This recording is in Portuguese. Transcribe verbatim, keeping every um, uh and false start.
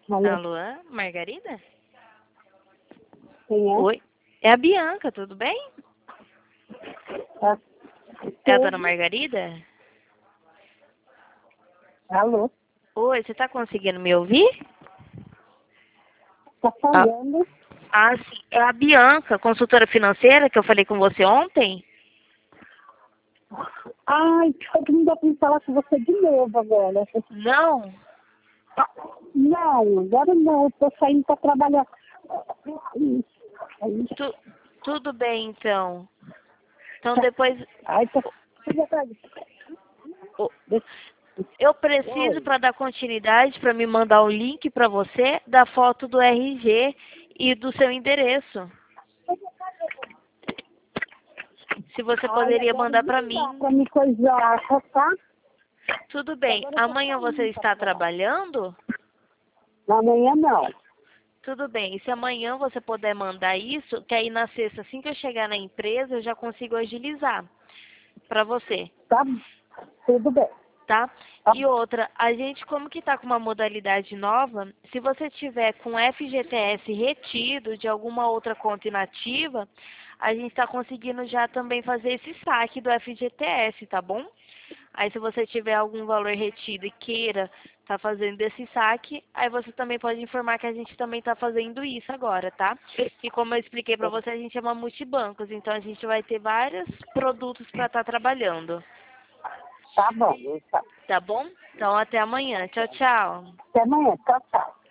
Alô? Alô, Margarida? Quem é? Oi, é a Bianca, tudo bem? Tá. É a dona Margarida? Alô? Oi, você tá conseguindo me ouvir? Tá Ah, falando? ah, sim, é a Bianca, consultora financeira, que eu falei com você ontem. Ai, foi que não dá pra me falar com você de novo agora. Não? Não, agora não, eu tô saindo pra trabalhar. Tu, tudo bem, então. Então, depois... Ai, tô... o- Eu preciso, para dar continuidade, para me mandar o link para você da foto do R G e do seu endereço. Se você poderia mandar para mim. Pra me coisar, tá? Tudo bem. Amanhã você está trabalhando? Amanhã não. Tudo bem. E se amanhã você puder mandar isso, que aí na sexta, assim que eu chegar na empresa, eu já consigo agilizar para você, Tá? Tudo bem. tá? Tá E bom. outra, a gente como que tá com uma modalidade nova, se você tiver com F G T S retido de alguma outra conta inativa, a gente está conseguindo já também fazer esse saque do F G T S, tá bom? Aí se você tiver algum valor retido e queira tá fazendo esse saque, aí você também pode informar que a gente também está fazendo isso agora, tá? E como eu expliquei para você, a gente é uma multibancos, então a gente vai ter vários produtos para estar trabalhando. Tá bom. Tá. Tá bom? Então até amanhã. Tchau, tchau. Até amanhã. Tchau, tchau.